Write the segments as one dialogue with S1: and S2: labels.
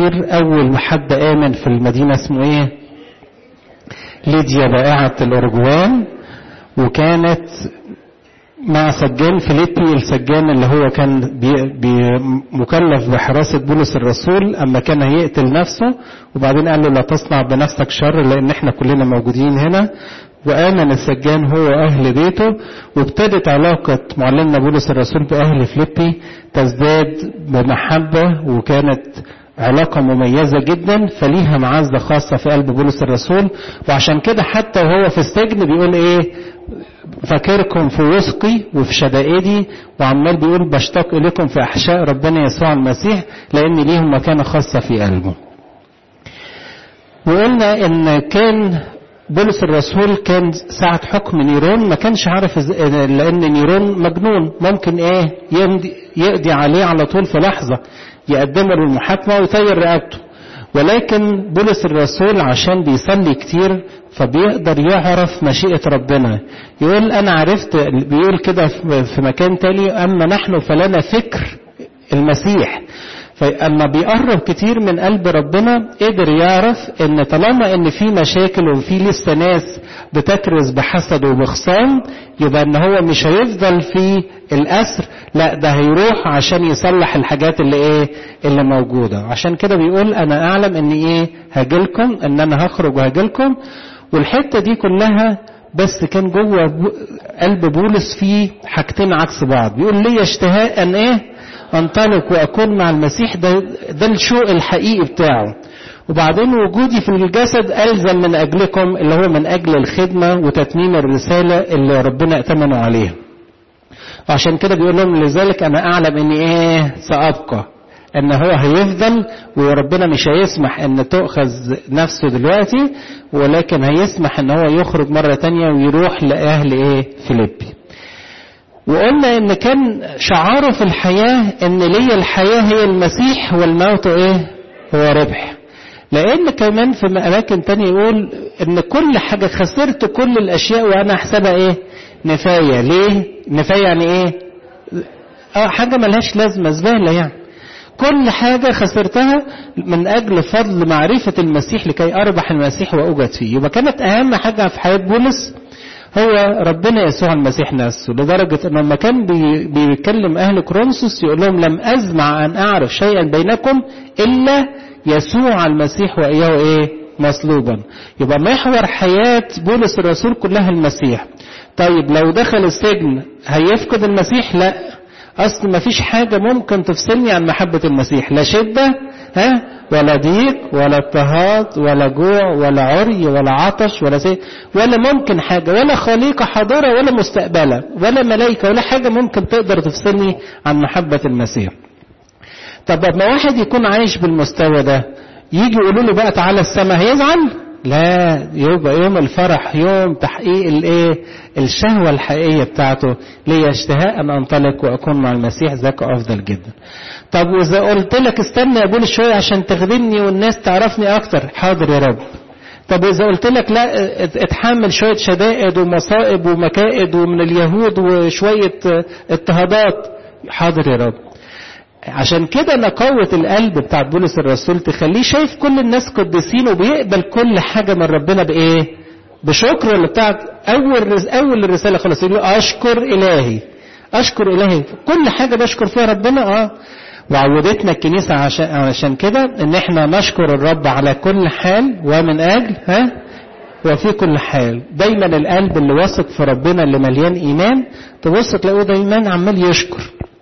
S1: كتير. أول حد آمن في المدينة اسمه إيه؟ ليديا بائعة الأرجوان، وكانت مع سجان فيليبي، السجان اللي هو كان مكلف بحراسة بولس الرسول أما كان هيقتل نفسه، وبعدين قال له لا تصنع بنفسك شر لأن احنا كلنا موجودين هنا. وآمن السجان هو وأهل بيته، وابتدت علاقة معلمنا بولس الرسول بأهل فيليبي تزداد بمحبة، وكانت علاقة مميزة جدا، فليها معزة خاصة في قلب بولس الرسول. وعشان كده حتى وهو في السجن بيقول ايه؟ فاكركم في وثقي وفي شدائدي، وعمال بيقول بشتاق إليكم في أحشاء ربنا يسوع المسيح لأن ليهم مكانة خاصة في قلبه. وقلنا إن كان بولس الرسول كان ساعة حكم نيرون ما كانش عارف لأن نيرون مجنون، ممكن ايه يقضي عليه على طول في لحظة، يقدمه للمحاكمة ويطير رقبته. ولكن بولس الرسول عشان بيصلي كتير فبيقدر يعرف مشيئة ربنا. يقول أنا عرفت، بيقول كده في مكان تاني، أما نحن فلنا فكر المسيح. فأما بيقرب كتير من قلب ربنا قدر يعرف ان طالما ان في مشاكل وفي لسه ناس بتكرز بحسد وبخصام، يبقى ان هو مش هيفضل في الأسر، لا ده هيروح عشان يصلح الحاجات اللي موجودة. عشان كده بيقول انا اعلم ان هاجلكم، ان انا هخرج وهاجلكم. والحتة دي كلها بس كان جوه قلب بولس فيه حاجتين عكس بعض. بيقول لي اشتهاء ان انطلق واكون مع المسيح، ده الشوق الحقيقي بتاعه. وبعدين وجودي في الجسد ألزم من أجلكم، اللي هو من أجل الخدمة وتتميم الرسالة اللي ربنا ائتمنوا عليها. وعشان كده بيقول لهم لذلك أنا أعلم إني سأبقى، أن هو هيفضل، وربنا مش هيسمح أن تؤخذ نفسه دلوقتي، ولكن هيسمح أن هو يخرج مرة تانية ويروح لأهل فيليبي. وقلنا ان كان شعاره في الحياة ان لي الحياة هي المسيح والموت هو ربح. لان كمان في اماكن تانية يقول ان كل حاجة خسرت كل الاشياء وانا احسبها نفاية. ليه نفاية؟ يعني حاجة ملهاش لازمة، زبالة يعني. كل حاجة خسرتها من اجل فضل معرفة المسيح لكي اربح المسيح واوجد فيه. يبقى كانت اهم حاجة في حياة بولس هو ربنا يسوع المسيح نفسه، لدرجة انه لما كان بيكلم اهل كورنثوس يقول لهم لم ازمع ان اعرف شيئا بينكم الا يسوع المسيح واياه مصلوبا. يبقى محور حياة بولس الرسول كلها المسيح. طيب لو دخل السجن هيفقد المسيح؟ لا، اصل ما فيش حاجة ممكن تفصلني عن محبة المسيح، لا شدة ولا ضيق ولا اضطهاد ولا جوع ولا عري ولا عطش ولا ممكن حاجة، ولا خليقة حاضرة ولا مستقبلة ولا ملائكة ولا حاجة ممكن تقدر تفصلني عن محبة المسيح. طب لما واحد يكون عايش بالمستوى ده يجي يقولوا له بقى تعالى السماء، هيزعل؟ لا، يبقى يوم الفرح، يوم تحقيق الشهوة الحقيقية بتاعته. ليه اشتهاء ان انطلق واكون مع المسيح، ذاك افضل جدا. طب واذا قلت لك استنى يا بولس شوية عشان تخدمني والناس تعرفني اكتر، حاضر يا رب. طب اذا قلت لك لا اتحمل شوية شدائد ومصائب ومكائد ومن اليهود وشوية اضطهادات، حاضر يا رب. عشان كده نقوة القلب بتاع بولس الرسول تخليه شايف كل الناس قديسين وبيقبل كل حاجة من ربنا بشكر. اللي بتاعت اول الرسالة خلاص يقول اشكر الهي، اشكر الهي كل حاجة بشكر فيها ربنا. وعودتنا الكنيسة عشان كده ان احنا نشكر الرب على كل حال ومن اجل وفي كل حال. دايما القلب اللي واثق في ربنا اللي مليان ايمان تبص تلاقوه دايما عمال يشكر.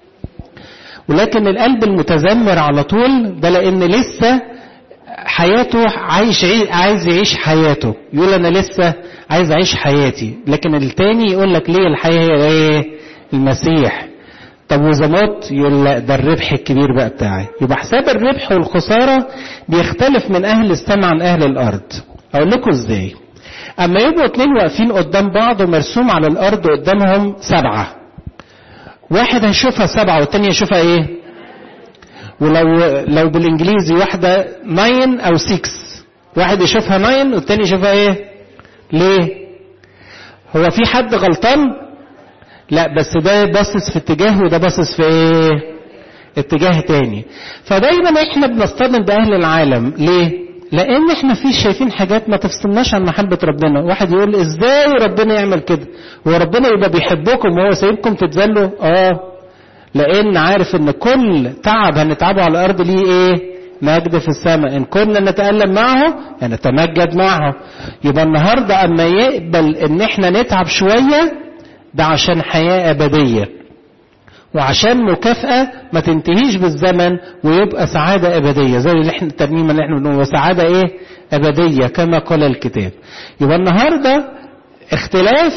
S1: ولكن القلب المتذمر على طول ده لان لسه حياته عايز يعيش حياته، يقول انا لسه عايز اعيش حياتي. لكن التاني يقول لك ليه الحياة هي المسيح. طب واذا موت؟ يقول لا ده الربح الكبير بقى بتاعي. يبقى حساب الربح والخسارة بيختلف من اهل السماء عن اهل الارض. اقول لكم ازاي. اما يبقوا اتنين واقفين قدام بعض ومرسوم على الارض قدامهم 7، واحد هيشوفها 7 والتاني يشوفها ولو بالانجليزي واحدة 9 او 6، واحد يشوفها 9 والتاني يشوفها ليه؟ هو في حد غلطان؟ لا، بس ده باصص في اتجاه وده باصص في اتجاه تاني. فدايما احنا بنصطدم بأهل العالم. ليه؟ لان احنا شايفين حاجات ما تفصلناش عن محبة ربنا. واحد يقول ازاي ربنا يعمل كده؟ هو ربنا يبقى بيحبكم وهو سايبكم تتذلوا؟ لان عارف ان كل تعب هنتعبه على الارض ليه ايه؟ مجد في السماء. ان كنا نتألم معه نتمجد معه. يبقى النهاردة اما يقبل ان احنا نتعب شوية ده عشان حياة ابدية، وعشان مكافأة ما تنتهيش بالزمن ويبقى سعادة ابدية، زي اللي احنا الترنيمة اللي احنا بنقول سعادة ايه؟ ابدية كما قال الكتاب. يبقى النهاردة اختلاف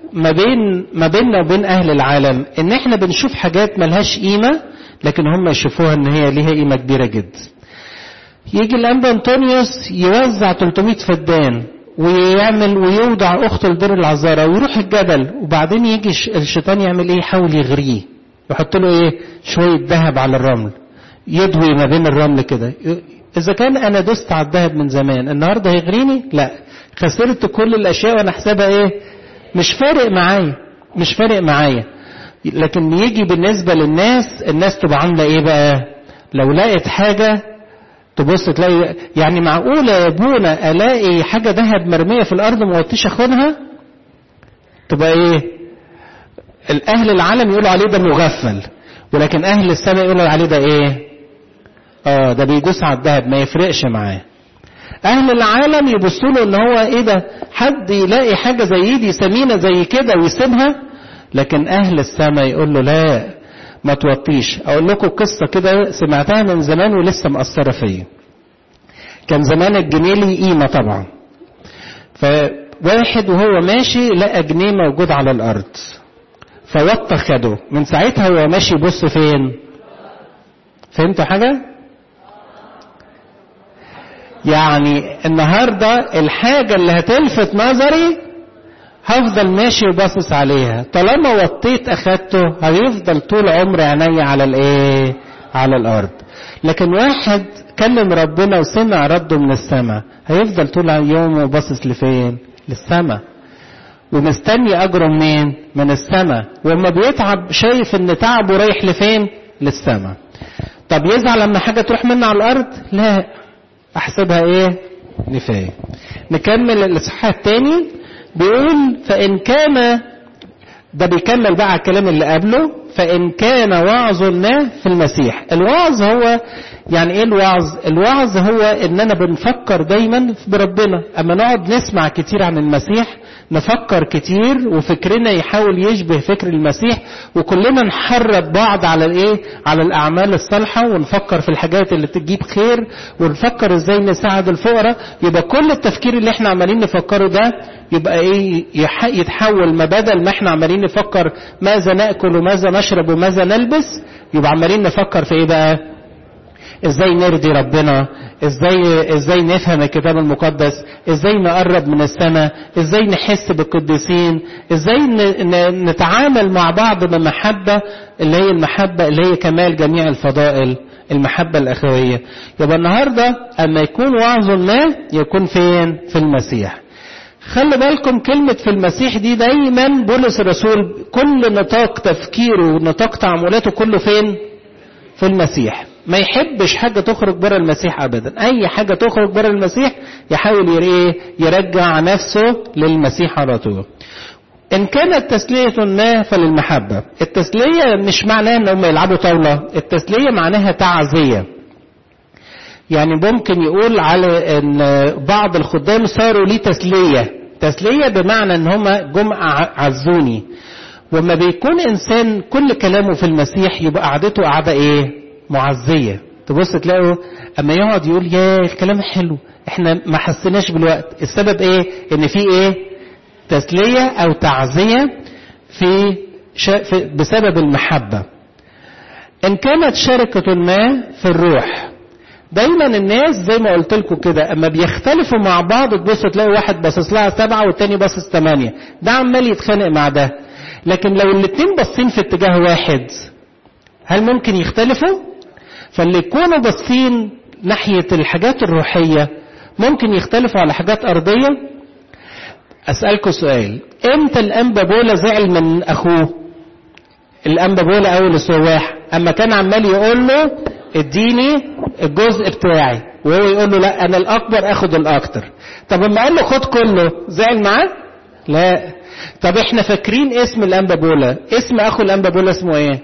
S1: ما بيننا وبين اهل العالم ان احنا بنشوف حاجات ملهاش قيمة، لكن هم يشوفوها ان هي ليها قيمة كبيرة جدا. يجي الأنبا أنطونيوس يوزع 300 فدان ويعمل ويوضع أخته لدير العذارى ويروح الجبل، وبعدين يجي الشيطان يعمل ايه؟ يحاول يغريه، يحط له ايه؟ شوية ذهب على الرمل، يدوي ما بين الرمل كده. إذا كان أنا دست على الذهب من زمان النهاردة هيغريني؟ لا، خسرت كل الأشياء وأنا حسابها ايه؟ مش فارق معايا. لكن يجي بالنسبة الناس تبقى عاملة ايه بقى؟ لو لقيت حاجة تبص تلاقي يعني معقولة يا ابونا الاقي حاجة ذهب مرمية في الارض ما قلتش اخدها؟ تبقى ايه؟ الاهل العالم يقولوا عليه ده مغفل، ولكن اهل السماء يقولوا عليه ده ايه؟ ده بيدوس على الذهب ما يفرقش معاه. اهل العالم يبصوا له ان هو ايه ده؟ حد يلاقي حاجة زي دي ثمينة زي كده ويسيبها؟ لكن اهل السماء يقول له لا ما توطيش. اقول لكم قصة كده سمعتها من زمان ولسه مأثرة فيا. كان زمان الجنيه ليه قيمة طبعا، فواحد وهو ماشي لقى جنيه موجود على الارض فوطى خده. من ساعتها هو ماشي يبص فين؟ فهمتوا حاجة؟ يعني النهاردة الحاجة اللي هتلفت نظري هفضل ماشي وباصص عليها، طالما وطيت اخدته هيفضل طول عمري عينيا على الايه؟ على الارض. لكن واحد كلم ربنا وسمع رده من السماء هيفضل طول يومه باصص لفين؟ للسماء، ومستني اجره منين؟ من السماء. وما بيتعب شايف ان تعبه رايح لفين؟ للسماء. طب يزعل لما حاجة تروح منه على الارض؟ لا، احسبها ايه؟ نفاية. نكمل الاصحاح الثاني. بيقول فإن كان، ده بيكمل بقى الكلام اللي قبله، فإن كان وعظنا في المسيح. الوعظ هو يعني ايه الوعظ؟ الوعظ هو اننا بنفكر دايما بربنا. اما نقعد نسمع كتير عن المسيح نفكر كتير وفكرنا يحاول يشبه فكر المسيح، وكلنا نحرض بعض على الايه؟ على الاعمال الصالحة، ونفكر في الحاجات اللي تجيب خير، ونفكر ازاي نساعد الفقراء. يبقى كل التفكير اللي احنا عمالين نفكره ده يبقى ايه؟ يتحول، ما بدل ما احنا عمالين نفكر ماذا نأكل وماذا نشرب وماذا نلبس، يبقى عمالين نفكر في ايه بقى؟ ازاي نرضي ربنا، ازاي نفهم الكتاب المقدس، ازاي نقرب من السماء، ازاي نحس بالقديسين، ازاي نتعامل مع بعض بمحبة اللي هي المحبة اللي هي كمال جميع الفضائل، المحبة الأخوية. يبقى النهاردة اما يكون وعظ ما يكون فين؟ في المسيح. خلي بالكم كلمة في المسيح دي دايما بولس الرسول كل نطاق تفكيره ونطاق تعاملاته كله فين؟ في المسيح. ما يحبش حاجة تخرج بره المسيح أبدا. أي حاجة تخرج بره المسيح يحاول يرجع نفسه للمسيح على طول. إن كانت تسلية ما فللمحبة. التسلية مش معناها أنهم يلعبوا طاولة، التسلية معناها تعزية. يعني ممكن يقول على أن بعض الخدام صاروا لي تسلية بمعنى أن هم جم عزوني. وما بيكون إنسان كل كلامه في المسيح يبقى قعدته قعدة إيه؟ معزية. تبص تلاقوا أما يقعد يقول يا الكلام حلو إحنا ما حسناش بالوقت. السبب إيه؟ إن في إيه؟ تسلية أو تعزية بسبب المحبة. إن كانت شركة ما في الروح. دايما الناس زي ما قلت لكم كده أما بيختلفوا مع بعض تبص تلاقوا واحد باصص لها 7 والتاني باصص 8، ده عمال يتخانق مع ده. لكن لو الاتنين باصين في اتجاه واحد هل ممكن يختلفوا؟ فاللي يكونوا باصين ناحية الحاجات الروحية ممكن يختلفوا على حاجات أرضية. أسألكم سؤال، امتى الأنبا بولا زعل من أخوه؟ الأنبا بولا أول السواح اما كان عمال يقول له اديني الجزء بتاعي، وهو يقول له لا انا الاكبر اخد الاكتر. طب اما قال له خد كله زعل معاه؟ لا. طب احنا فاكرين اسم الانبا بولا، اسم اخو الانبا بولا اسمه ايه؟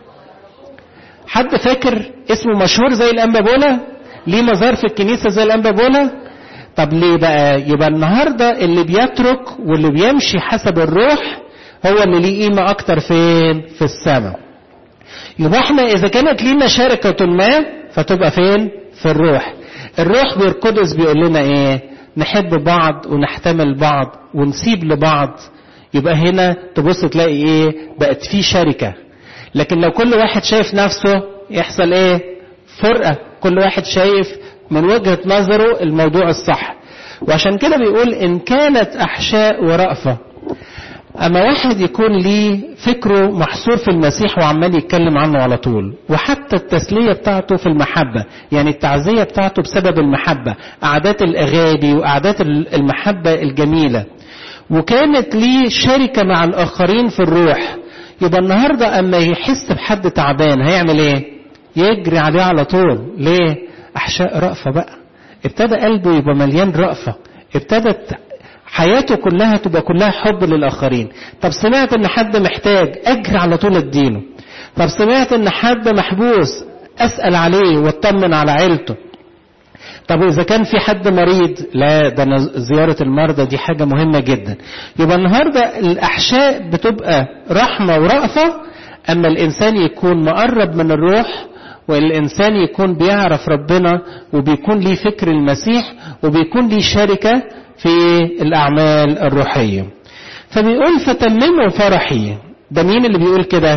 S1: حد فاكر اسمه مشهور زي الانبا بولا؟ ليه مزار في الكنيسة زي الانبا بولا؟ طب ليه بقى؟ يبقى النهاردة اللي بيترك واللي بيمشي حسب الروح هو اللي ليه قيمة اكتر فين؟ في السماء. يبقى احنا اذا كانت لينا شركة ما فتبقى فين؟ في الروح. الروح بالقدس بيقول لنا ايه؟ نحب بعض ونحتمل بعض ونسيب لبعض. يبقى هنا تبص تلاقي ايه؟ بقت في شركة. لكن لو كل واحد شايف نفسه يحصل ايه؟ فرقة. كل واحد شايف من وجهة نظره الموضوع الصح. وعشان كده بيقول ان كانت احشاء ورأفة. اما واحد يكون ليه فكره محصور في المسيح وعمال يتكلم عنه على طول، وحتى التسلية بتاعته في المحبة، يعني التعزية بتاعته بسبب المحبة، قعدات الاغاني وقعدات المحبة الجميلة، وكانت ليه شركة مع الاخرين في الروح. يبقى النهاردة اما يحس بحد تعبان هيعمل ايه؟ يجري عليه على طول. ليه؟ احشاء رأفة بقى. ابتدى قلبه يبقى مليان رأفة، ابتدت حياته كلها تبقى كلها حب للآخرين. طب سمعت ان حد محتاج اجري على طول اديله. طب سمعت ان حد محبوس اسأل عليه واطمن على عيلته. طب اذا كان في حد مريض، لا ده أنا زيارة المرضى دي حاجة مهمة جدا. يبقى النهاردة الاحشاء بتبقى رحمة ورأفة اما الانسان يكون مقرب من الروح، والإنسان يكون بيعرف ربنا وبيكون ليه فكر المسيح وبيكون ليه شركة في الأعمال الروحية. فبيقول فتمموا فرحي. ده مين اللي بيقول كده؟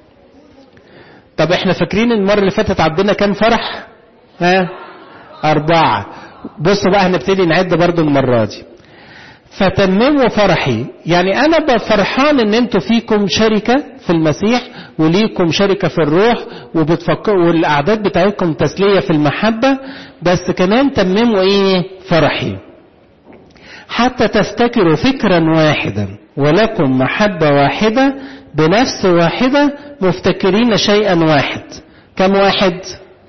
S1: طب احنا فاكرين المرة اللي فاتت عندنا كان فرح؟ 4. بصوا بقى هنبتدي نعد برضو المرة دي. فتمموا فرحي، يعني انا بفرحان ان انتوا فيكم شركة في المسيح وليكم شركة في الروح وبتفكروا والاعداد بتاعتكم تسلية في المحبة، بس كمان تمموا ايه؟ فرحي. حتى تفتكروا فكرا واحدا ولكم محبة واحدة بنفس واحدة مفتكرين شيئا واحد. كم واحد؟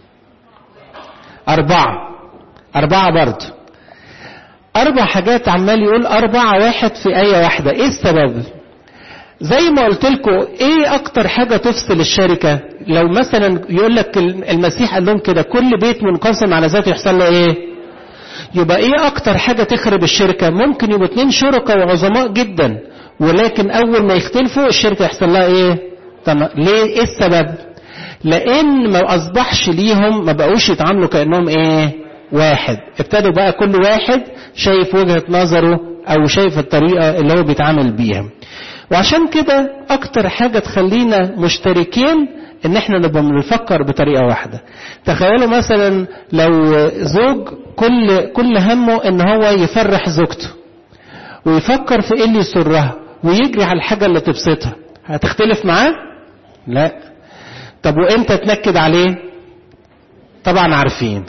S1: 4 برضو. 4 حاجات عمال يقول 4 واحد في آية واحدة. ايه السبب؟ زي ما قلت لكم ايه اكتر حاجة تفصل الشركة؟ لو مثلا يقول لك المسيح قال لهم كده كل بيت منقسم على ذاته يحصل له ايه؟ يبقى ايه اكتر حاجة تخرب الشركة؟ ممكن يبقوا 2 شركاء وعظماء جدا، ولكن اول ما يختلفوا الشركة يحصل لها ايه؟ ليه؟ ايه السبب؟ لان ما اصبحش ليهم، ما بقوش يتعاملوا كأنهم ايه؟ واحد. ابتدوا بقى كل واحد شايف وجهة نظره او شايف الطريقة اللي هو بيتعامل بيها. وعشان كده اكتر حاجة تخلينا مشتركين ان احنا نبقى بنفكر بطريقة واحدة. تخيلوا مثلا لو زوج كل همه ان هو يفرح زوجته ويفكر في ايه اللي يسرها ويجري على الحاجة اللي تبسطها، هتختلف معاه؟ لا. طب وامتى تنكد عليه؟ طبعا عارفين.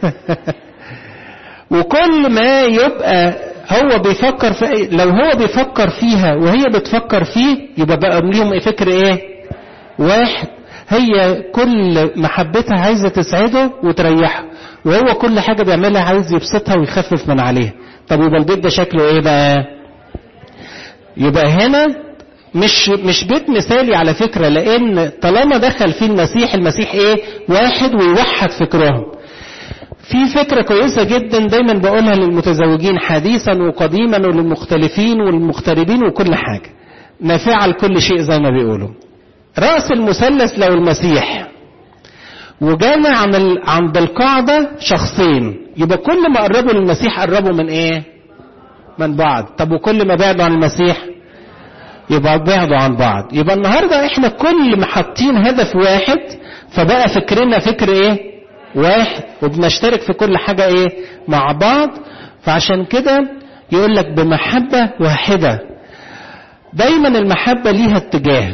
S1: وكل ما يبقى هو بيفكر في لو هو بيفكر فيها وهي بتفكر فيه يبقى بقى ليهم فكر ايه؟ واحد. هي كل محبتها عايزة تسعده وتريحه، وهو كل حاجة بيعملها عايز يبسطها ويخفف من عليها. طب يبقى البيت ده شكله ايه بقى؟ يبقى هنا مش بيت مثالي على فكرة، لان طالما دخل فيه المسيح ايه؟ واحد ويوحد فكرهم. في فكرة كويسة جدا دايما بقولها للمتزوجين حديثا وقديما وللمختلفين والمغتربين وكل حاجة، نافعة لكل شيء زي ما بيقولوا. رأس المثلث لو المسيح وجانا عند القاعدة شخصين، يبقى كل ما قربوا للمسيح قربوا من ايه؟ من بعض. طب وكل ما بعدوا عن المسيح يبقى بعدوا عن بعض. يبقى النهاردة احنا كل ما حاطين هدف واحد فبقى فكرنا فكر ايه؟ واحد، وبنشترك في كل حاجة ايه؟ مع بعض. فعشان كده يقول لك بمحبة واحدة. دايما المحبة ليها اتجاه.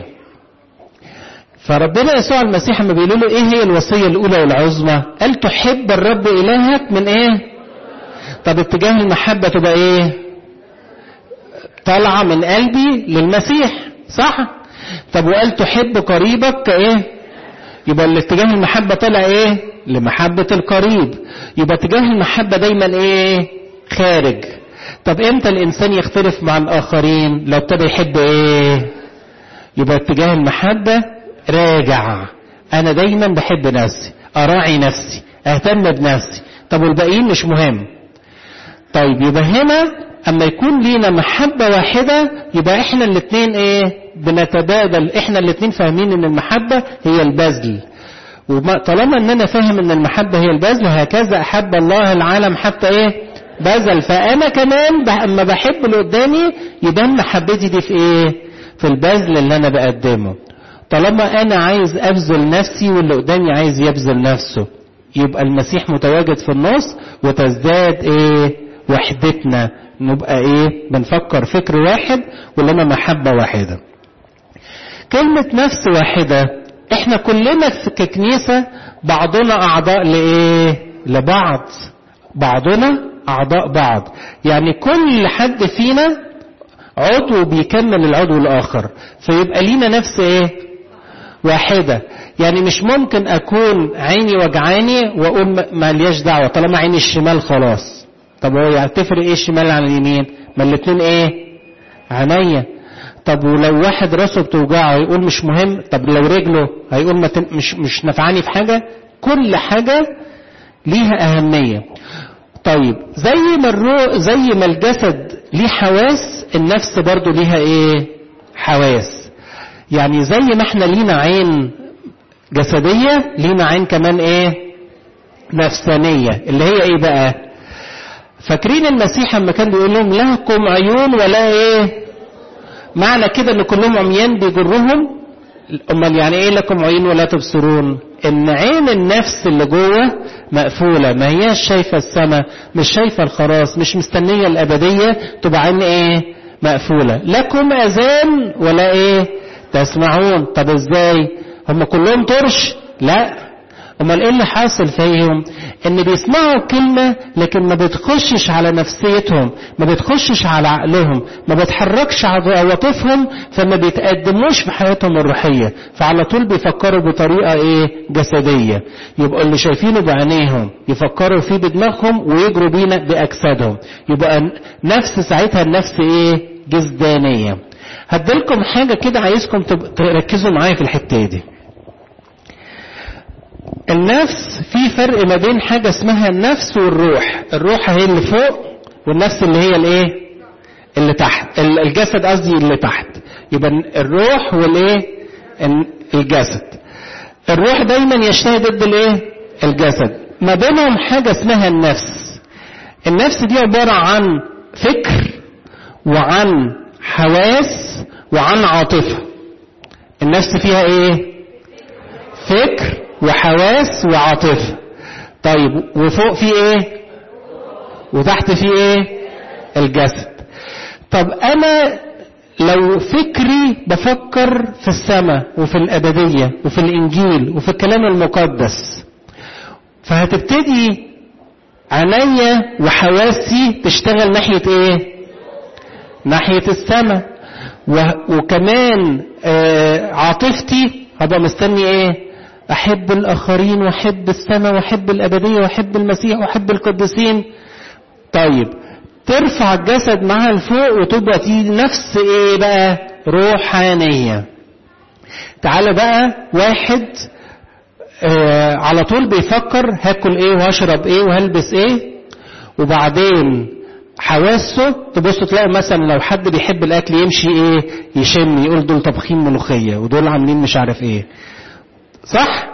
S1: فربنا يسوع المسيح لما بيقول له ايه هي الوصية الاولى والعظمى؟ قال تحب الرب الهك من ايه؟ طب اتجاه المحبة تبقى ايه؟ طالعة من قلبي للمسيح، صح؟ طب وقال تحب قريبك كايه؟ يبقى الاتجاه المحبة طلع ايه؟ لمحبة القريب. يبقى اتجاه المحبة دايما ايه؟ خارج. طب امتى الانسان يختلف مع الاخرين؟ لو ابتدى يحب ايه؟ يبقى اتجاه المحبة راجع. انا دايما بحب نفسي، اراعي نفسي، اهتم بنفسي. طب والباقيين مش مهم. طيب يبقى هنا اما يكون لينا محبة واحدة يبقى احنا الاتنين ايه؟ بنتبادل. احنا الاتنين فاهمين ان المحبة هي البذل. وطالما ان انا فاهم ان المحبة هي البذل، هكذا احب الله العالم حتى ايه؟ بذل. فانا كمان اما بحب اللي قدامي يبقى محبتي دي في ايه؟ في البذل اللي انا بقدمه. طالما انا عايز ابذل نفسي واللي قدامي عايز يبذل نفسه، يبقى المسيح متواجد في النص وتزداد ايه؟ وحدتنا. نبقى ايه؟ بنفكر فكر واحد ولنا محبة واحدة. كلمة نفس واحدة، احنا كلنا في ككنيسة بعضنا اعضاء لايه؟ لبعض. بعضنا اعضاء بعض، يعني كل حد فينا عضو بيكمل العضو الاخر، فيبقى لينا نفس ايه؟ واحدة. يعني مش ممكن اكون عيني وجعاني واقول ما لياش دعوة طالما عيني الشمال خلاص. طب هو يعني تفرق ايه الشمال عن اليمين؟ ما الاتنين ايه؟ عينيا. طب ولو واحد راسه بتوجعه هيقول مش مهم؟ طب لو رجله هيقول مش نفعني في حاجة؟ كل حاجة ليها اهمية. طيب زي ما الجسد ليه حواس، النفس برضو ليها ايه؟ حواس. يعني زي ما احنا لينا عين جسدية، لينا عين كمان ايه؟ نفسانية. اللي هي ايه بقى؟ فاكرين المسيح لما كان بيقول لهم لكم عيون ولا ايه؟ معنى كده ان كلهم عميان بيجرهم؟ امال يعني ايه لكم عيون ولا تبصرون؟ ان عين النفس اللي جوه مقفولة، ما هياش شايفة السماء، مش شايفة الخلاص، مش مستنية الابدية، تبقى عين ايه؟ مقفولة. لكم اذان ولا ايه؟ تسمعون. طب ازاي؟ هم كلهم طرش؟ لا. امال ايه اللي حاصل فيهم؟ ان بيسمعوا كلمة لكن ما بتخشش على نفسيتهم، ما بتخشش على عقلهم، ما بتحركش على عواطفهم، فما بيتقدموش في حياتهم الروحية، فعلى طول بيفكروا بطريقة ايه؟ جسدية. يبقى اللي شايفينه بعينيهم يفكروا فيه بدماغهم ويجروا بينا باجسادهم. يبقى نفس ساعتها النفس ايه؟ جسدانية. هديلكم حاجة كده عايزكم تركزوا معايا في الحتة دي. النفس في فرق ما بين حاجة اسمها النفس والروح. الروح هي اللي فوق، والنفس اللي هي الايه؟ اللي تحت. الجسد قصدي اللي تحت. يبقى الروح والايه؟ الجسد. الروح دايما يشتهي ضد الايه؟ الجسد. ما بينهم حاجة اسمها النفس. النفس دي عبارة عن فكر وعن حواس وعن عاطفة. النفس فيها ايه؟ فكر وحواس وعاطفة. طيب وفوق في ايه؟ وتحت في ايه؟ الجسد. طب انا لو فكري بفكر في السماء وفي الابدية وفي الانجيل وفي الكلام المقدس، فهتبتدي عينيا وحواسي تشتغل ناحية ايه؟ ناحية السماء. وكمان عاطفتي هبقى مستني ايه؟ احب الاخرين واحب السماء واحب الابدية واحب المسيح واحب القديسين. طيب ترفع الجسد معها لفوق وتبقى دي نفس ايه بقى؟ روحانية. تعال بقى واحد على طول بيفكر هاكل ايه وهشرب ايه وهلبس ايه، وبعدين حواسه تبص تلاقي مثلا لو حد بيحب الاكل يمشي ايه؟ يشم، يقول دول طبخين ملوخية ودول عاملين مش عارف ايه، صح؟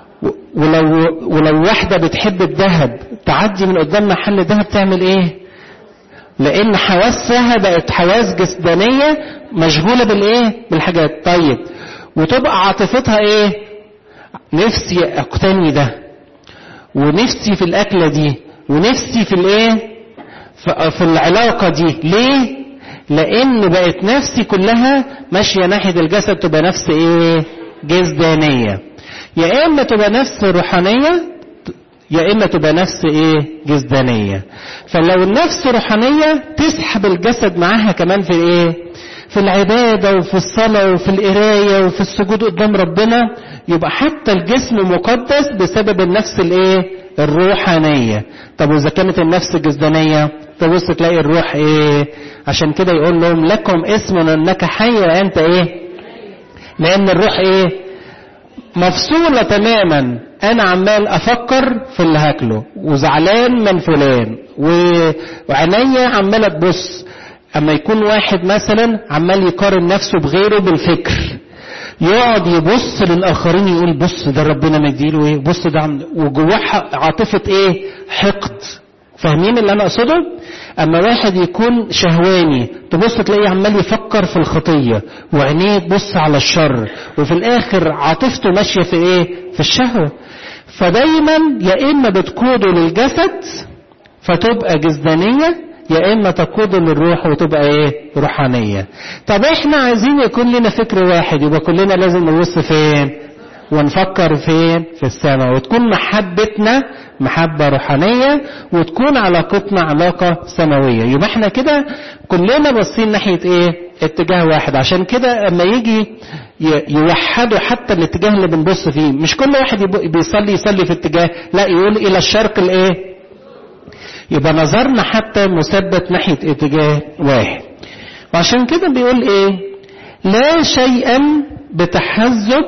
S1: ولو واحدة بتحب الذهب تعدي من قدام محل ذهب تعمل ايه؟ لان حواسها بقت حواس جسدانية مشغولة بالايه؟ بالحاجات. طيب وتبقى عاطفتها ايه؟ نفسي اقتني ده، ونفسي في الاكلة دي، ونفسي في الايه؟ في العلاقة دي. ليه؟ لان بقت نفسي كلها ماشية ناحية الجسد، تبقى نفس ايه؟ جسدانية. يا اما تبقى نفس روحانية يا اما تبقى نفس ايه؟ جسدانية. فلو النفس روحانية تسحب الجسد معاها كمان في ايه؟ في العبادة وفي الصلاة وفي القراية وفي السجود قدام ربنا، يبقى حتى الجسم مقدس بسبب النفس الايه الروحانية. طب واذا كانت النفس جسدانية تبص تلاقي الروح ايه. عشان كده يقول لهم لكم اسم انك حي وانت ايه، لان الروح ايه مفصولة تماما. انا عمال افكر في اللي هاكله وزعلان من فلان وعينيا عمالة تبص. اما يكون واحد مثلا عمال يقارن نفسه بغيره بالفكر، يقعد يبص للاخرين يقول بص ده ربنا مديله ايه، بص ده وجواه عاطفة ايه حقد. فاهمين اللي انا اقصده؟ اما واحد يكون شهواني تبص تلاقيه عمال يفكر في الخطية وعينيه تبص على الشر، وفي الاخر عاطفته ماشية في ايه في الشهوة. فدايما يا اما بتقوده للجسد فتبقى جسدانية، يا اما تقوده للروح وتبقى ايه روحانية. طب احنا عايزين يكون لنا فكر واحد، يبقى كلنا لازم نبص فين ونفكر فين في السماء، وتكون محبتنا محبة روحانية وتكون علاقتنا علاقة سماوية. يبقى احنا كده كلنا باصين ناحية ايه اتجاه واحد. عشان كده اما يجي يوحدوا حتى الاتجاه اللي بنبص فيه، مش كل واحد يصلي في اتجاه، لا يقول الى الشرق الايه، يبقى نظرنا حتى مثبت ناحية اتجاه واحد. وعشان كده بيقول ايه لا شيئا بتحزب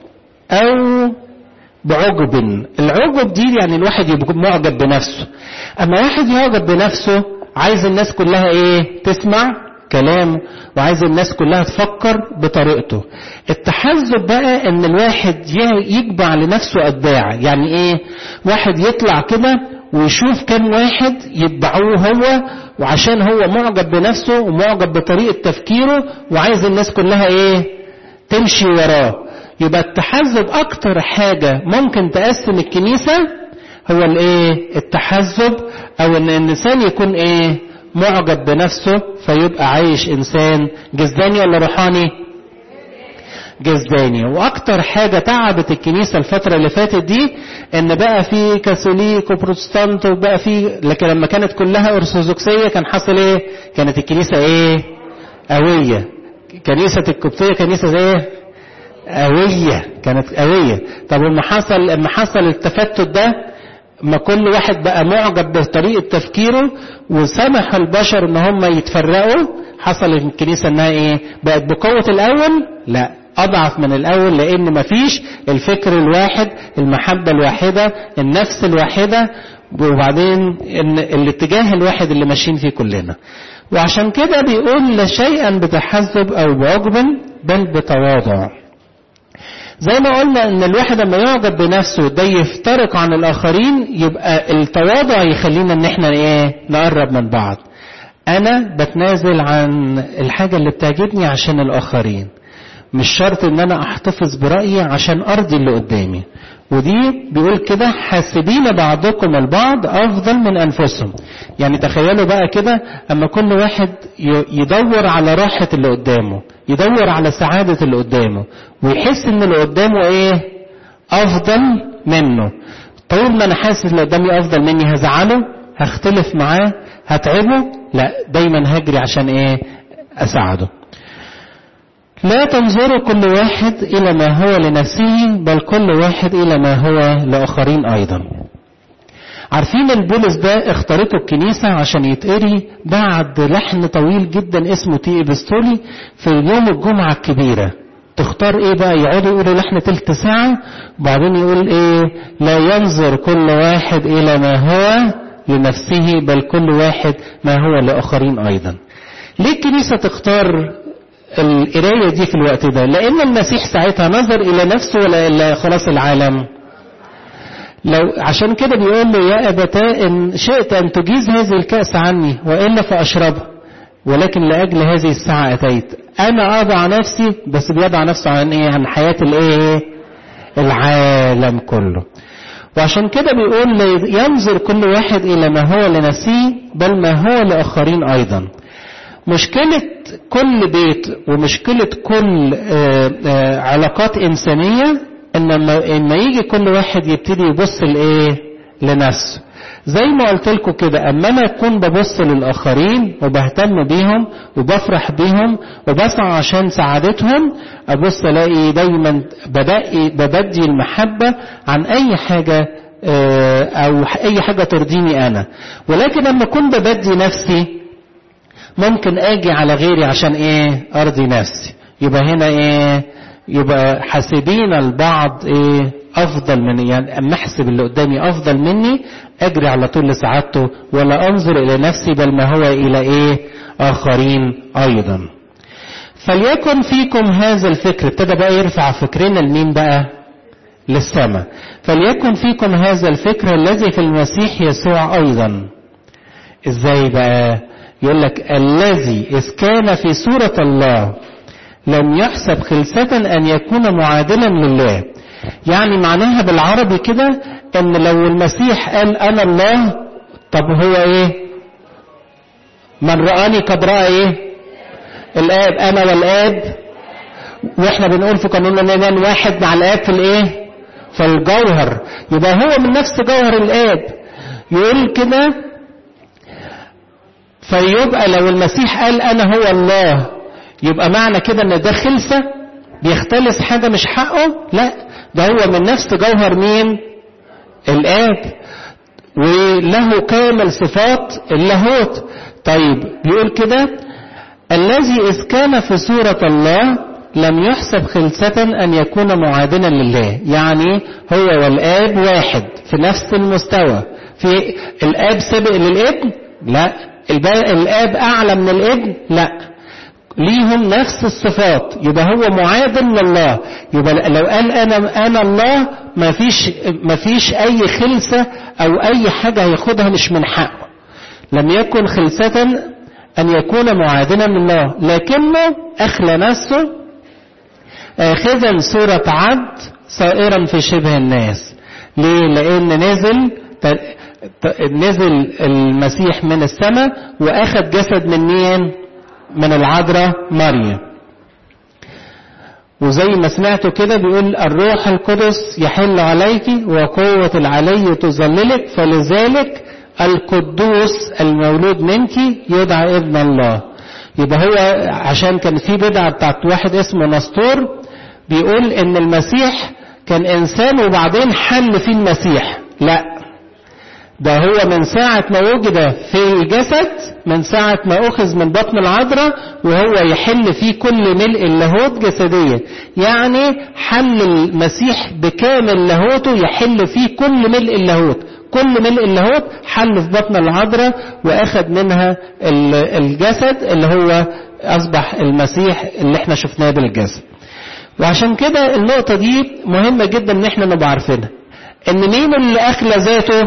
S1: او بعجب. العجب دي يعني الواحد يبقى معجب بنفسه. اما واحد يعجب بنفسه عايز الناس كلها ايه تسمع كلامه، وعايز الناس كلها تفكر بطريقته. التحزب بقى ان الواحد يجبع لنفسه اتباع. يعني ايه واحد يطلع كده ويشوف كم واحد يتبعوه هو، وعشان هو معجب بنفسه ومعجب بطريقة تفكيره وعايز الناس كلها ايه تمشي وراه. يبقى التحزب اكتر حاجة ممكن تقسم الكنيسة هو الايه التحزب، او ان الانسان يكون ايه معجب بنفسه فيبقى عايش انسان جسداني ولا روحاني جسداني. واكتر حاجة تعبت الكنيسة الفترة اللي فاتت دي ان بقى في كاثوليك وبروتستانت وبقى في، لكن لما كانت كلها ارثوذكسية كان حصل ايه كانت الكنيسة ايه قوية. كنيسة القبطية كنيسة ايه قوية، كانت قوية. طب لما حصل التفتت ده، ما كل واحد بقى معجب بطريقة تفكيره وسمح البشر ان هم يتفرقوا، حصل الكنيسة انها ايه بقت بقوة الاول؟ لا، اضعف من الاول، لان مفيش الفكر الواحد، المحبة الواحدة، النفس الواحدة، وبعدين الاتجاه الواحد اللي ماشيين فيه كلنا. وعشان كده بيقول لا شيئا بتحزب او بعجب بل بتواضع. زي ما قلنا ان الواحد لما يعجب بنفسه ده يفترق عن الاخرين، يبقى التواضع يخلينا ان احنا ايه نقرب من بعض. انا بتنازل عن الحاجة اللي بتعجبني عشان الاخرين، مش شرط ان انا احتفظ برأيي عشان ارضي اللي قدامي. ودي بيقول كده حاسبين بعضكم البعض افضل من انفسهم. يعني تخيلوا بقى كده اما كل واحد يدور على راحة اللي قدامه، يدور على سعادة اللي قدامه، ويحس ان اللي قدامه ايه افضل منه. طول ما انا حاسس اللي قدامي افضل مني هزعله، هختلف معاه، هتعبه، لا دايما هجري عشان ايه اساعده. لا تنظروا كل واحد إلى ما هو لنفسه بل كل واحد إلى ما هو لآخرين أيضا. عارفين البولس ده اختارته الكنيسة عشان يتقري بعد لحن طويل جدا اسمه تي إبستولي في يوم الجمعة الكبيرة. تختار ايه بقى؟ يقعدوا يقولوا لحن تلت ساعة وبعدين يقول ايه لا ينظر كل واحد إلى ما هو لنفسه بل كل واحد ما هو لآخرين أيضا. ليه الكنيسة تختار القراية دي في الوقت ده؟ لأن المسيح ساعتها نظر إلى نفسه ولا إلى خلاص العالم؟ عشان كده بيقول له يا أبتاه إن شئت أن تجيز هذه الكأس عني وإلا فأشربها، ولكن لأجل هذه الساعة أتيت. أنا أضع نفسي، بس بيضع نفسه عن إيه؟ عن حياة الإيه؟ العالم كله. وعشان كده بيقول ينظر كل واحد إلى ما هو لنفسه بل ما هو لآخرين أيضا. مشكلة كل بيت ومشكلة كل علاقات إنسانية إن ما يجي كل واحد يبتدي يبص لإيه؟ لنفسه. زي ما قلت لكم كده، اما انا اكون ببص للاخرين وبهتم بيهم وبفرح بيهم وبسعى عشان سعادتهم، ابص الاقي دايما ببدي المحبة عن اي حاجة او اي حاجة ترضيني انا. ولكن لما اكون ببدي نفسي ممكن اجي على غيري عشان ايه؟ ارضي نفسي. يبقى هنا ايه؟ يبقى حاسبين البعض ايه؟ افضل مني، يعني اما احسب اللي قدامي افضل مني اجري على طول لسعادته ولا انظر الى نفسي بل ما هو الى ايه؟ اخرين ايضا. فليكن فيكم هذا الفكر. ابتدى بقى يرفع فكرنا لمين بقى؟ للسماء. فليكن فيكم هذا الفكر الذي في المسيح يسوع ايضا. ازاي بقى؟ يقول لك الذي إذ كان في صورة الله لم يحسب خلسة أن يكون معادلا لله. يعني معناها بالعربي كده ان لو المسيح قال انا الله، طب هو ايه؟ من رآني قد رأى ايه؟ الآب. انا والآب، واحنا بنقول في قانون الإيمان واحد مع الآب في الايه؟ في الجوهر. يبقى هو من نفس جوهر الآب. يقول كده فيبقى لو المسيح قال انا هو الله، يبقى معنى كده ان ده خلسة بيختلس حاجة مش حقه؟ لا، ده هو من نفس جوهر مين؟ الآب، وله كامل صفات اللاهوت. طيب بيقول كده الذي إذ كان في صورة الله لم يحسب خلسة أن يكون معادلا لله. يعني هو والآب واحد في نفس المستوى. في الآب سابق للابن؟ لا. الآب أعلى من الابن؟ لا. ليهم نفس الصفات. يبقى هو معادل لله. يبقى لو قال أنا الله ما فيش أي خلسة أو أي حاجة هياخدها مش من حقه. لم يكن خلسة أن يكون معادلا لله، لكنه أخلى نفسه آخذا صورة عبد صائرا في شبه الناس. ليه؟ لأن نزل المسيح من السماء وأخذ جسد من مين؟ من العذراء مريم. وزي ما سمعتوا كده بيقول الروح القدس يحل عليك وقوة العلي تظللك، فلذلك القدوس المولود منك يدعى ابن الله. يبقى هو عشان كان في بدعة بتاعت واحد اسمه نسطور بيقول ان المسيح كان انسان وبعدين حل فيه المسيح. لا، ده هو من ساعة ما وجد في الجسد، من ساعة ما أخذ من بطن العذراء وهو يحل فيه كل ملء اللاهوت جسديا. يعني حل المسيح بكامل لاهوته، يحل فيه كل ملء اللاهوت. كل ملء اللاهوت حل في بطن العذراء وأخذ منها الجسد اللي هو أصبح المسيح اللي احنا شفناه بالجسد. وعشان كده النقطة دي مهمة جدا ان احنا نبقى عارفينها، ان مين اللي أخلى ذاته؟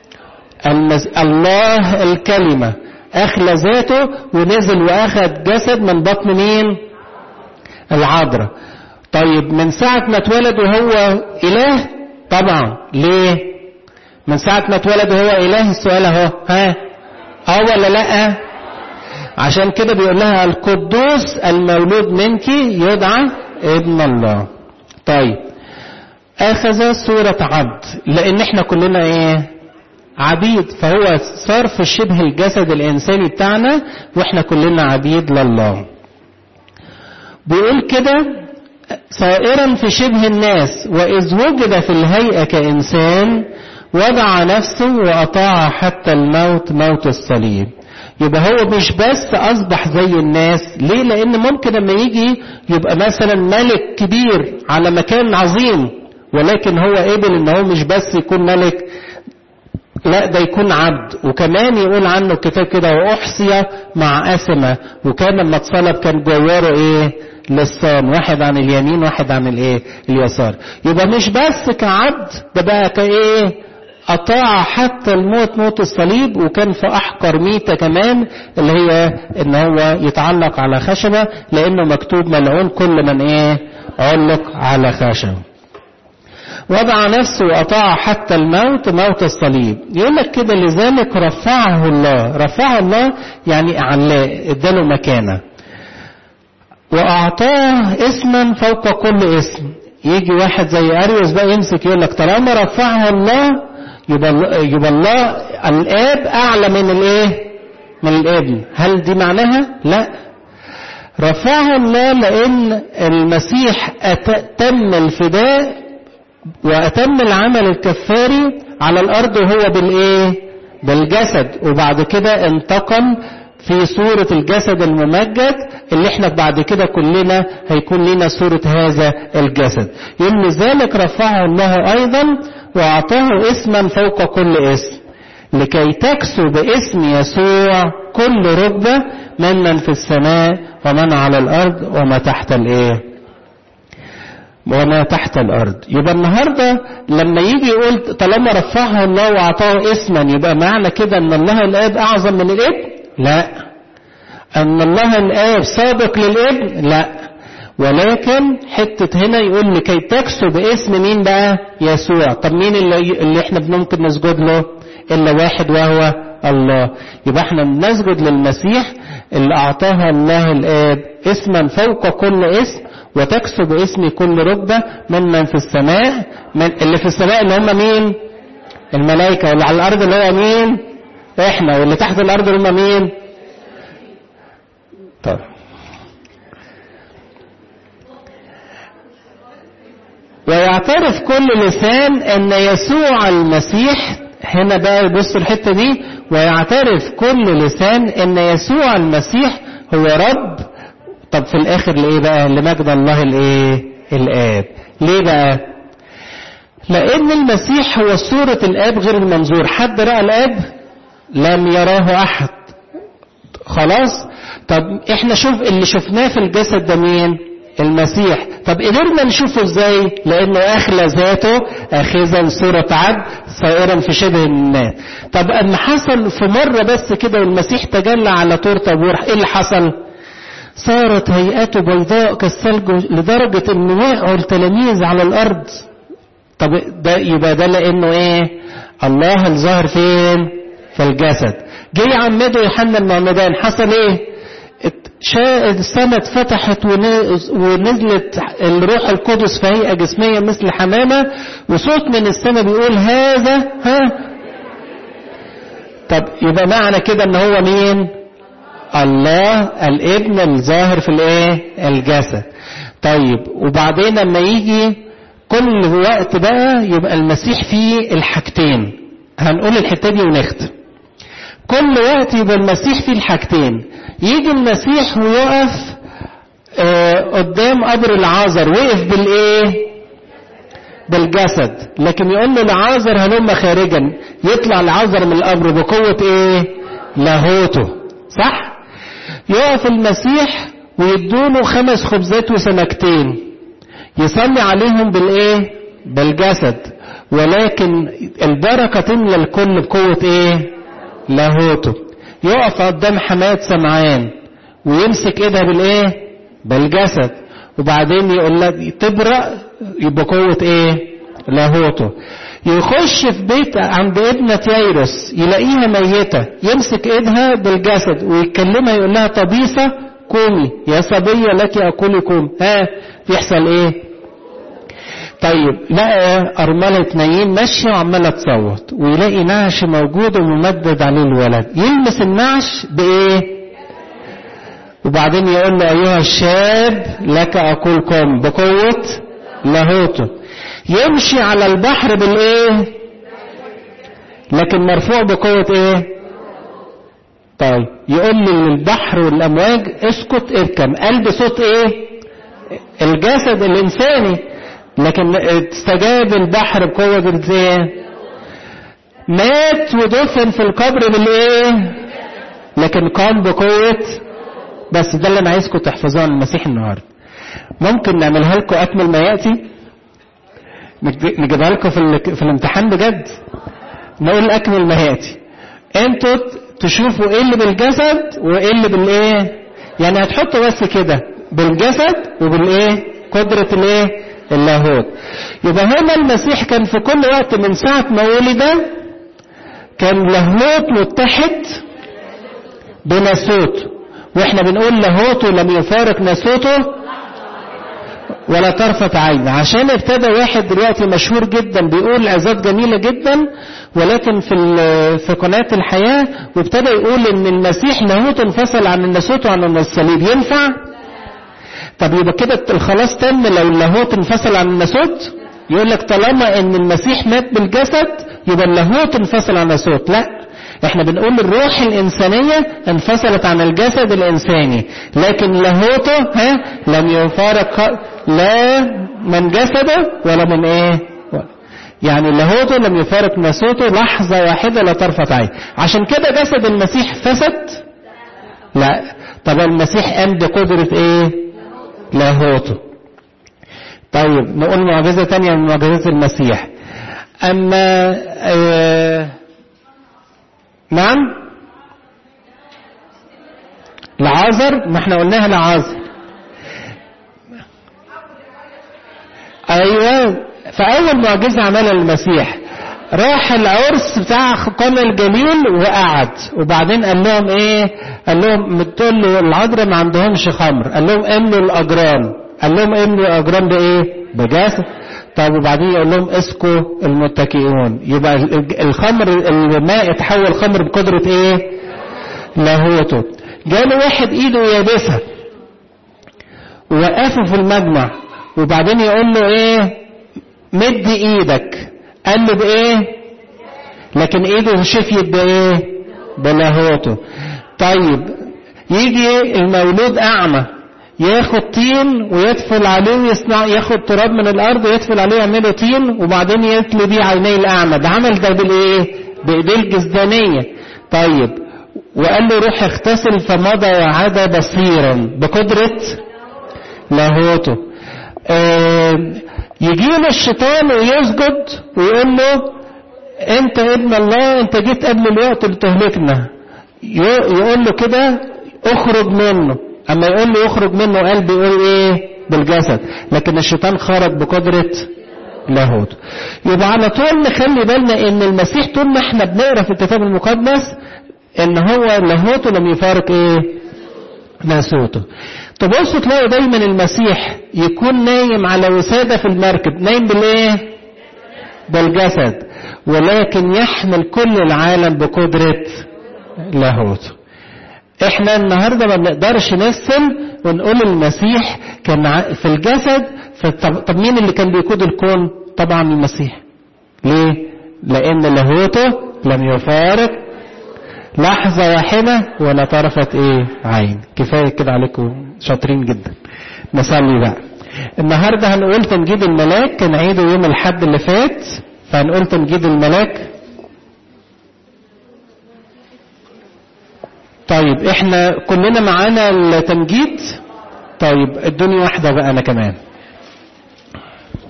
S1: الله الكلمة أخلى ذاته ونزل وأخذ جسد من بطن مين؟ العذراء. طيب من ساعة ما اتولد وهو إله؟ طبعا. ليه؟ من ساعة ما اتولد وهو إله؟ السؤال اهو، ولا لا؟ عشان كده بيقول لها القدوس المولود منك يدعى ابن الله. طيب أخذ صورة عبد، لأن احنا كلنا ايه؟ عبيد. فهو صار في شبه الجسد الإنساني بتاعنا وإحنا كلنا عبيد لله. بيقول كده صائرا في شبه الناس وإذ وجد في الهيئة كإنسان وضع نفسه وأطاع حتى الموت، موت الصليب. يبقى هو مش بس أصبح زي الناس. ليه؟ لأن ممكن لما يجي يبقى مثلا ملك كبير على مكان عظيم، ولكن هو قبل إن هو مش بس يكون ملك، لا ده يكون عبد. وكمان يقول عنه الكتاب كده وأحصي مع أسمة، وكان لما اتصلب كان جواره ايه؟ لسان، واحد عن اليمين واحد عن الايه؟ اليسار. يبقى مش بس كعبد، ده بقى كايه؟ أطاع حتى الموت، موت الصليب. وكان في أحقر ميتة كمان اللي هي ان هو يتعلق على خشبة، لأنه مكتوب ملعون كل من ايه؟ علق على خشبة. وضع نفسه وأطاع حتى الموت، موت الصليب. يقول لك كده لذلك رفعه الله. رفعه الله يعني أعلاه، اداله مكانة وأعطاه اسما فوق كل اسم. يجي واحد زي أريوس بقى يمسك يقول لك طالما رفعه الله يبقى الله الآب أعلى من الإيه؟ من الابن. هل دي معناها؟ لا. رفعه الله لأن المسيح تم الفداء وأتم العمل الكفاري على الأرض وهو بالإيه؟ بالجسد، وبعد كده انتقم في صورة الجسد الممجد اللي احنا بعد كده كلنا هيكون لنا صورة هذا الجسد. يوم ذلك رفعه الله أيضا وأعطاه اسما فوق كل اسم، لكي تكسو باسم يسوع كل ركبة من في السماء ومن على الأرض وما تحت الإيه؟ وما تحت الأرض. يبقى النهاردة لما يجي يقول طالما رفعه الله وأعطاه اسما، يبقى معنى كده أن الله الآب أعظم من الابن؟ لا. أن الله الآب سابق للابن؟ لا. ولكن حتة هنا يقول لكي تكسو باسم مين بقى؟ يسوع. طب مين اللي احنا ممكن نسجد له؟ إلا واحد وهو الله. يبقى احنا نسجد للمسيح اللي أعطاها الله الآب اسما فوق كل اسم، وتكسو باسم كل ركبة من في السماء، اللي في السماء اللي هم مين؟ الملائكة. واللي على الأرض اللي هو مين؟ احنا. واللي تحت الأرض اللي هم مين؟ طب ويعترف كل لسان أن يسوع المسيح، هنا بقى بص الحتة دي، ويعترف كل لسان أن يسوع المسيح هو رب. طب في الآخر لإيه بقى؟ لمجد الله الإيه؟ الآب. ليه بقى؟ لأن المسيح هو صورة الآب غير المنظور. حد رأى الآب؟ لم يراه أحد. خلاص. طب احنا شوف اللي شفناه في الجسد ده مين؟ المسيح. طب قدرنا نشوفه ازاي؟ لانه اخلى ذاته اخذا صورة عبد صائرا في شبه الناس. طب اما حصل في مرة بس كده والمسيح تجلى على طور طابور، ايه اللي حصل؟ صارت هيئته بيضاء كالثلج لدرجة ان وقعوا التلاميذ على الارض. طب ده يبقى ده لانه ايه؟ الله الظاهر فين؟ في الجسد. جه عمده يوحنا المعمدان، حصل ايه؟ السماء اتفتحت ونزلت الروح القدس في هيئة جسمية مثل حمامة، وصوت من السماء بيقول هذا طب يبقى معنى كده ان هو مين؟ الله الابن الظاهر في الايه؟ الجسد. طيب وبعدين لما يجي كل وقت بقى يبقى المسيح فيه الحاجتين. هنقول الحتة دي ونختم. كل وقت يبقى المسيح فيه الحاجتين. يجي المسيح ويقف قدام قبر العازر، وقف بالايه؟ بالجسد. لكن يقول له العازر هلم خارجا، يطلع العازر من القبر بقوة ايه؟ لاهوته. صح؟ يقف المسيح ويدوله 5 خبزات وسمكتين، يصلي عليهم بالايه؟ بالجسد. ولكن البركة تملى الكل بقوة ايه؟ لاهوته. يقف قدام حماة سمعان ويمسك ايدها بالايه؟ بالجسد. وبعدين يقول لك تبرأ بقوة ايه؟ لاهوته. يخش في بيت عند ابنة ييروس يلاقيها ميتة، يمسك ايدها بالجسد ويتكلمها يقول لها طبيسة قومي يا صبية لك أقول قوم. يحصل ايه؟ طيب لقى أرملة نايين ماشية وعمالة تصوت، ويلاقي نعش موجود وممدد عليه الولد، يلمس النعش بإيه؟ وبعدين يقول له أيها الشاب لك أقول قم بقوة لاهوته. يمشي على البحر بالإيه؟ لكن مرفوع بقوة إيه؟ طيب يقول للبحر والأمواج اسكت اركم، قلب صوت إيه؟ الجسد الإنساني. لكن استجاب البحر بقوة الايه؟ مات ودفن في القبر بالايه؟ لكن قام بقوة. بس ده اللي انا عايزكم تحفظوه عن المسيح النهارده. ممكن نعملها لكم اكمل ما ياتي، نجيبها لكم في الامتحان بجد، نقول اكمل ما ياتي، انتوا تشوفوا ايه اللي بالجسد وايه اللي بالايه. يعني هتحطوا بس كده بالجسد وبالايه؟ قدرة الايه؟ اللاهوت. يبقى هنا المسيح كان في كل وقت من ساعة ما ولد كان لاهوت متحد بناسوت، واحنا بنقول لاهوته لم يفارق ناسوته ولا طرفة عين. عشان ابتدى واحد دلوقتي مشهور جدا بيقول عظات جميلة جدا ولكن في قناة الحياة، وابتدى يقول ان المسيح لاهوت انفصل عن الناسوت وعن الصليب. ينفع؟ طب يبقى كده الخلاص تم لو اللاهوت انفصل عن الناسوت؟ يقول لك طالما ان المسيح مات بالجسد يبقى اللاهوت انفصل عن الناسوت. لا، احنا بنقول الروح الانسانية انفصلت عن الجسد الانساني، لكن لاهوته لم يفارق لا من جسده ولا من ايه، يعني لاهوته لم يفارق ناسوته لحظة واحدة لا طرفة عين. عشان كده جسد المسيح فسد؟ لا. طب المسيح قام بقدرة ايه؟ لاهوته. طيب نقول معجزة تانية من معجزات المسيح. اما نعم لعازر، ما احنا قلناها لعازر. ايوه، فاول معجزة عملها المسيح راح العرس بتاع قنا الجليل وقعد، وبعدين قال لهم ايه؟ قال لهم بتقول له العذراء ما عندهمش خمر، قال لهم املوا الاجران. قال لهم املوا الاجران بايه؟ بجسد. طب وبعدين يقول لهم اسكوا المتكئون. يبقى الخمر الماء اتحول خمر بقدرة ايه؟ لاهوته. جاله واحد ايده يابسة وقفه في المجمع، وبعدين يقول له ايه؟ مد ايدك. قال له بايه؟ لكن ايده شفيت بايه؟ بلاهوته. طيب يجي المولود اعمى ياخد طين ويدفل عليه ويصنع، ياخد تراب من الارض ويدفل عليه يعمله طين وبعدين يتلي بيه عينيه الاعمى. ده عمل ده بالايه؟ بايديه الجسدانيه. طيب وقال له روح اغتسل، فمضى وعاد بصيرا بقدره لاهوته. يجيله الشيطان ويسجد ويقول له انت ابن الله، انت جيت قبل الوقت بتهلكنا. يقول له كده اخرج منه. اما يقول له يخرج منه قلبه يقول ايه؟ بالجسد. لكن الشيطان خرج بقدرة لاهوت. يبقى على طول نخلي بالنا ان المسيح طول ما احنا بنقرا في الكتاب المقدس ان هو لاهوته لم يفارق ايه؟ ناسوته. تبصوا تلاقوا دايما المسيح يكون نايم على وسادة في المركب. نايم بالايه؟ بالجسد، ولكن يحمل كل العالم بقدرة لاهوته. احنا النهاردة ما بنقدرش نفصل ونقول المسيح كان في الجسد. طب مين اللي كان بيقود الكون؟ طبعا المسيح. ليه؟ لان لاهوته لم يفارق لحظة واحدة ولا طرفت ايه؟ عين. كفاية كده عليكم، شاطرين جدا. نصلي بقى. النهاردة هنقول تمجيد الملاك، كان عيده يوم الحد اللي فات، فهنقول تمجيد الملاك. طيب احنا كلنا معانا التمجيد. طيب ادوني واحدة بقى انا كمان.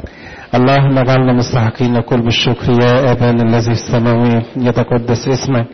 S1: اللهم اجعلنا مستحقين نقول بالشكر يا ابانا الذي في السماوات، يتقدس اسمك،